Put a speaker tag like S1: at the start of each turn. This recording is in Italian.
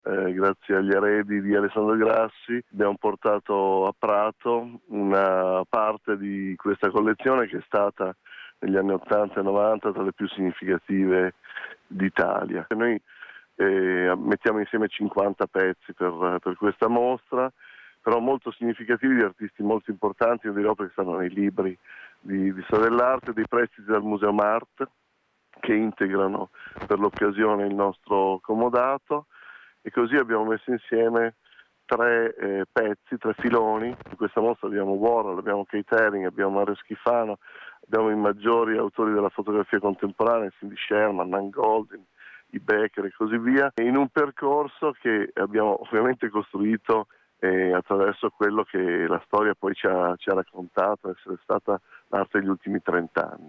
S1: grazie agli eredi di Alessandro Grassi, abbiamo portato a Prato una parte di questa collezione che è stata negli anni 80 e 90 tra le più significative d'Italia. Noi mettiamo insieme 50 pezzi per questa mostra, però molto significativi, di artisti molto importanti, io dirò perché stanno nei libri di storia dell'arte, dei prestiti dal Museo Art che integrano per l'occasione il nostro comodato, e così abbiamo messo insieme tre pezzi, tre filoni. In questa mostra abbiamo Warhol, abbiamo Keith Haring, abbiamo Mario Schifano, abbiamo i maggiori autori della fotografia contemporanea, Cindy Sherman, Nan Goldin, i Becker e così via, in un percorso che abbiamo ovviamente costruito attraverso quello che la storia poi ci ha raccontato essere stata l'arte degli ultimi 30 anni.